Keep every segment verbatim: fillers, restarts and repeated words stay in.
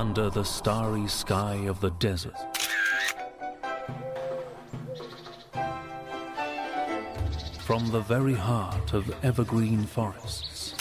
under the starry sky of the desert. From the very heart of evergreen forests.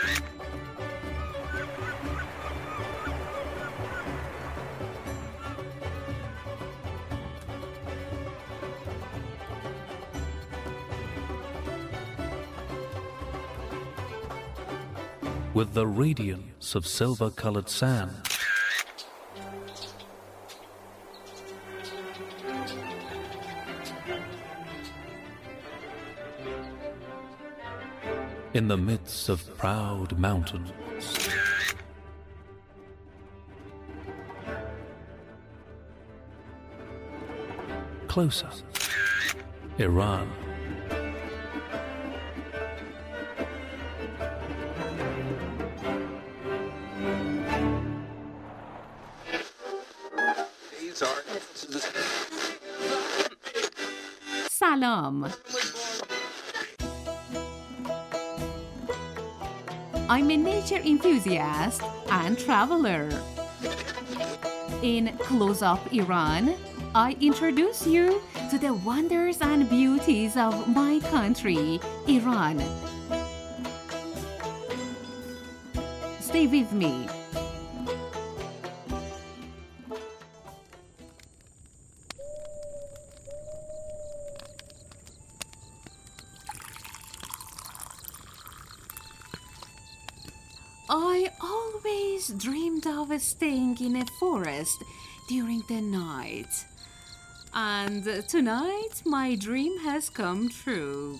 With the radiance of silver-colored sand. In the midst of proud mountains. Closer, Iran. Salam. I'm a nature enthusiast and traveler. In Close Up Iran, I introduce you to the wonders and beauties of my country, Iran. Stay with me. I always dreamed of staying in a forest during the night. And tonight, my dream has come true.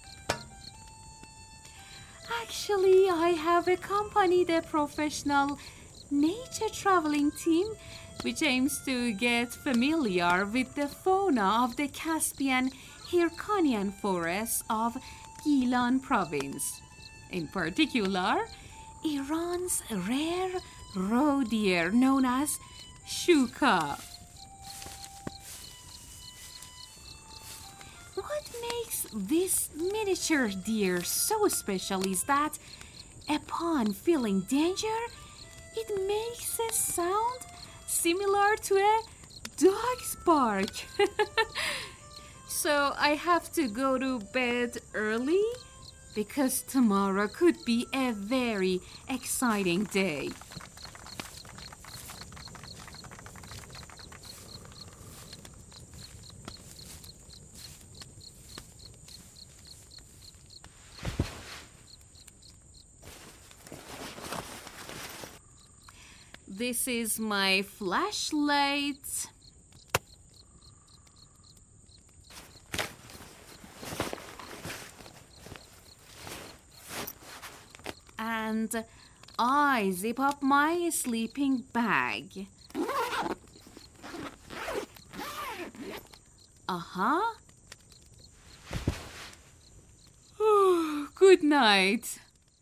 Actually, I have accompanied a professional nature traveling team which aims to get familiar with the fauna of the Caspian Hyrcanian forests of Gilan province. In particular, Iran's rare roe deer known as shuka. What makes this miniature deer so special is that upon feeling danger, it makes a sound similar to a dog's bark. So I have to go to bed early because tomorrow could be a very exciting day. This is my flashlight. And I zip up my sleeping bag. Uh-huh. Good night.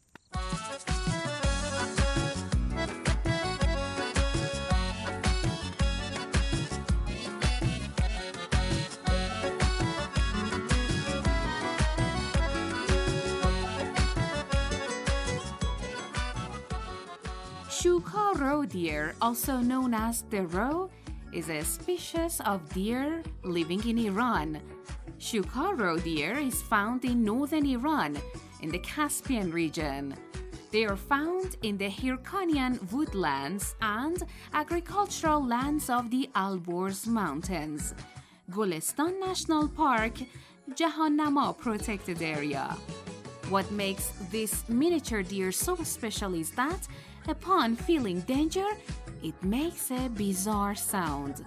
Shuka roe deer, also known as the roe, is a species of deer living in Iran. Shuka roe deer is found in northern Iran, in the Caspian region. They are found in the Hyrcanian woodlands and agricultural lands of the Alborz Mountains, Golestan National Park, Jahannama Protected Area. What makes this miniature deer so special is that upon feeling danger, it makes a bizarre sound.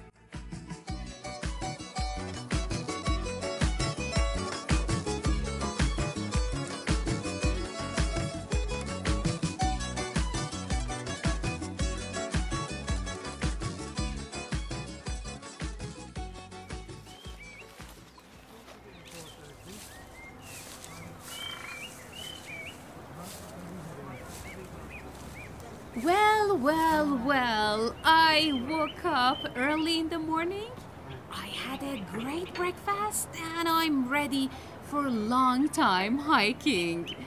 Well, well, well, I woke up early in the morning. I had a great breakfast and I'm ready for a long time hiking.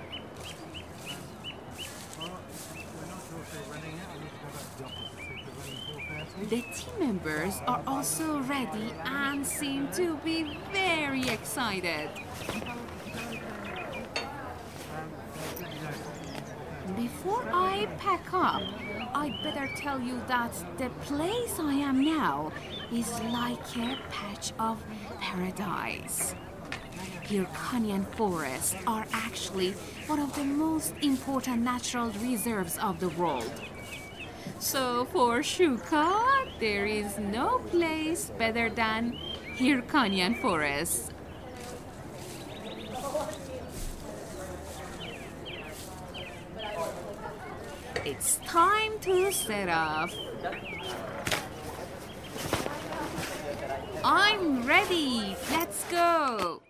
The team members are also ready and seem to be very excited. Before I pack up, I'd better tell you that the place I am now is like a patch of paradise. Hyrcanian forests are actually one of the most important natural reserves of the world. So for Shuka, there is no place better than Hyrcanian forests. It's time to set off. I'm ready. Let's go.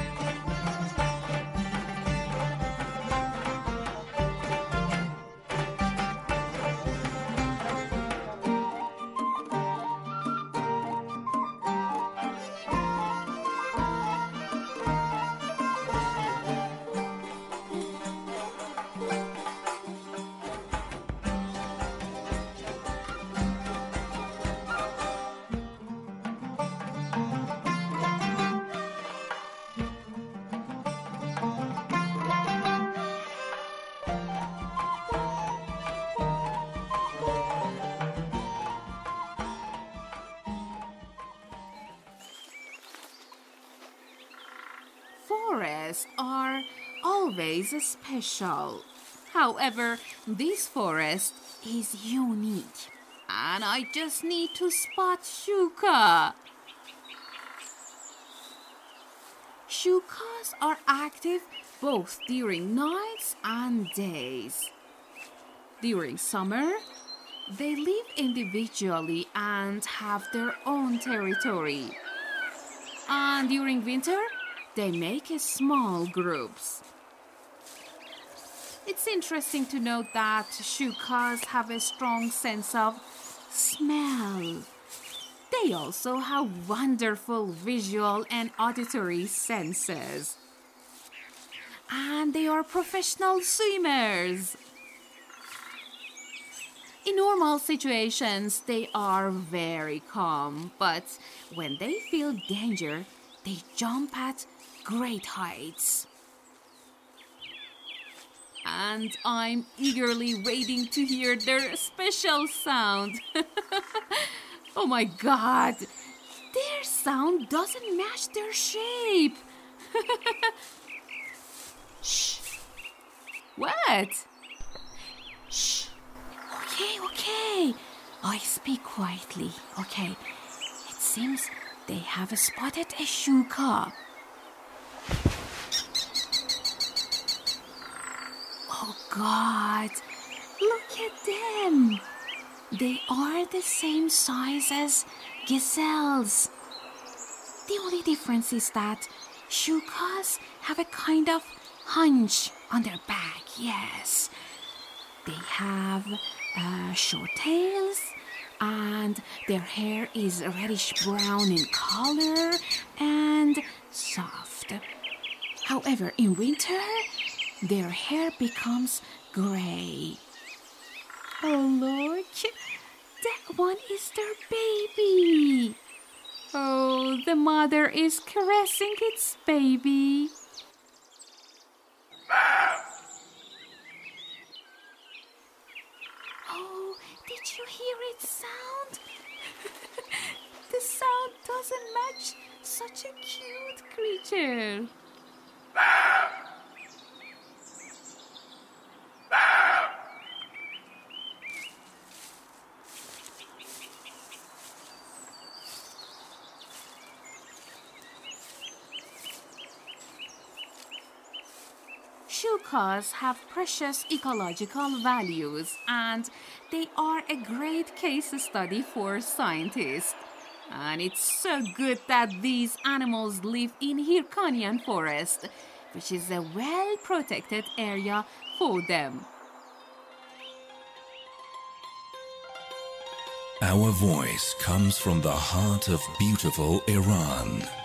Forests are always special. However, this forest is unique, and I just need to spot Shuka. Shukas are active both during nights and days. During summer, they live individually and have their own territory. And during winter, they make small groups. It's interesting to note that Shukas have a strong sense of smell. They also have wonderful visual and auditory senses. And they are professional swimmers. In normal situations, they are very calm, but when they feel danger, they jump at great heights. And I'm eagerly waiting to hear their special sound. Oh my God! Their sound doesn't match their shape. Shh. What? Shh. Okay, okay. I speak quietly, okay? It seems they have spotted a Shuka. Oh God, look at them. They are the same size as gazelles. The only difference is that Shukas have a kind of hunch on their back, yes. They have uh, short tails, and their hair is reddish-brown in color and soft. However, in winter, their hair becomes gray. Oh, look! That one is their baby! Oh, the mother is caressing its baby. Oh, did you hear its sound? The sound doesn't match such a cute creature. Shukas have precious ecological values, and they are a great case study for scientists. And it's so good that these animals live in Hyrcanian forest, which is a well-protected area for them. Our voice comes from the heart of beautiful Iran.